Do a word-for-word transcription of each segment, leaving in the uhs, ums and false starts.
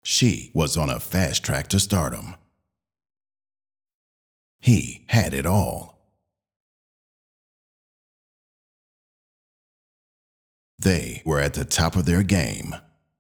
She was on a fast track to stardom. He had it all. They were at the top of their game.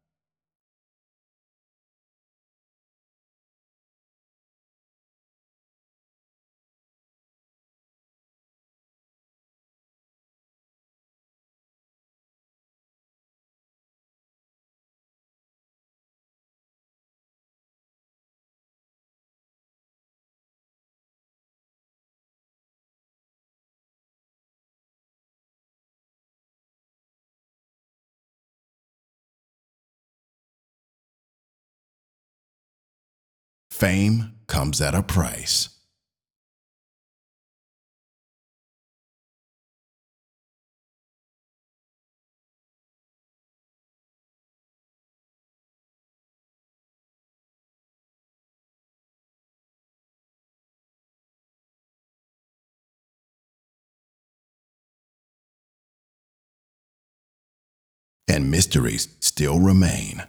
Fame comes at a price. And mysteries still remain.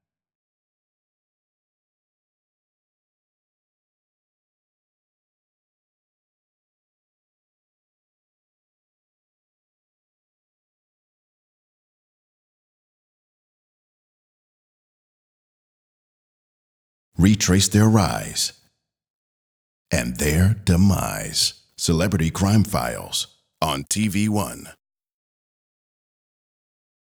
Retrace their rise and their demise. Celebrity Crime Files on T V One.